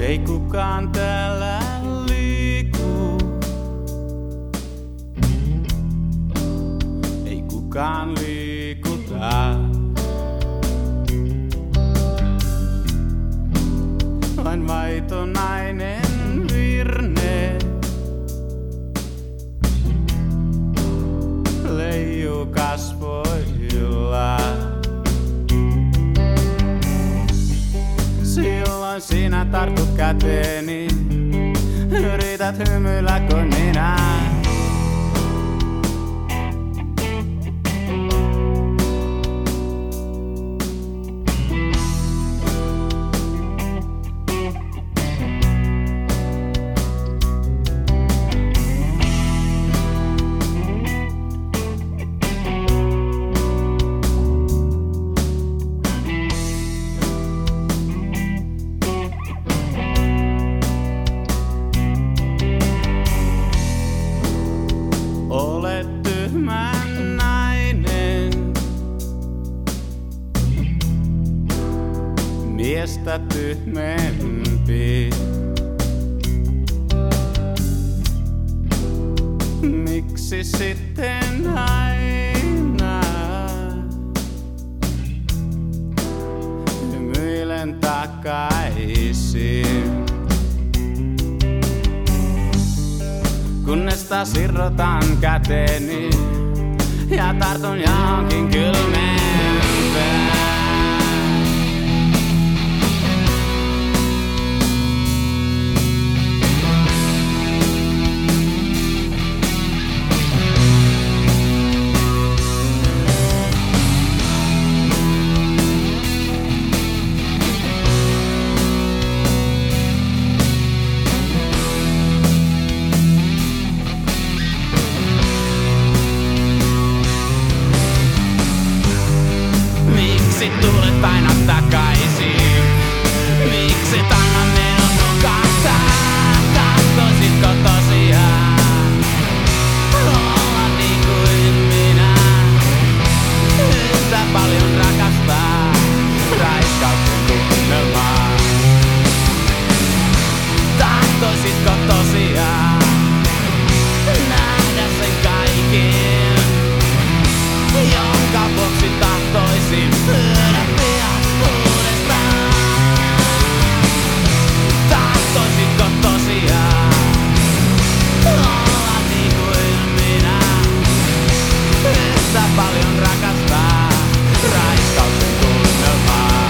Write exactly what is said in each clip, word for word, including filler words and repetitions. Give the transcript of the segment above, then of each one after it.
Ei kukaan täällä liiku. Ei kukaan liikuta. Vain vaitonainen virne leijuu kasvoilla. Silloin sinä tartut käteeni, yrität hymyillä kuin minä. Olet tyhmän nainen, miestä tyhmempi. Miksi sitten aina hymyilen takaisin? Kunnes taas irrotan käteni ja tartun johonkin kylmempään. Miksi tulet aina takaisin? Miksi anna minun nukahtaa? Tahtoisitko tosiaan olla niin kuin minä? Yhtä paljon rakastaa raiskauksen tunnelmaa. Tahtoisitko tosiaan nähdä sen kaiken, jonka vuoksi tahtoisin lyödä pian uudestaan? Tahtoisitko tosiaan olla niin kuin minä? Yhtä paljon rakastaa raiskauksen tunnelmaa.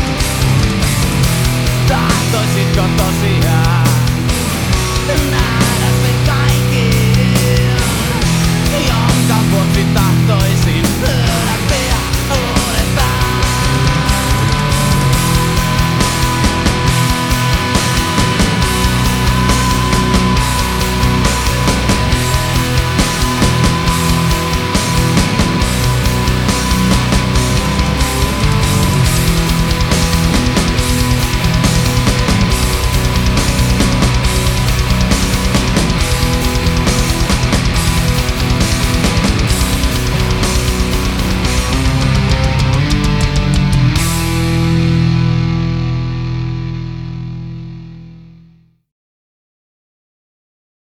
Tahtoisitko tosiaan nähdä sen kaiken, jonka vuoksi tahtoisin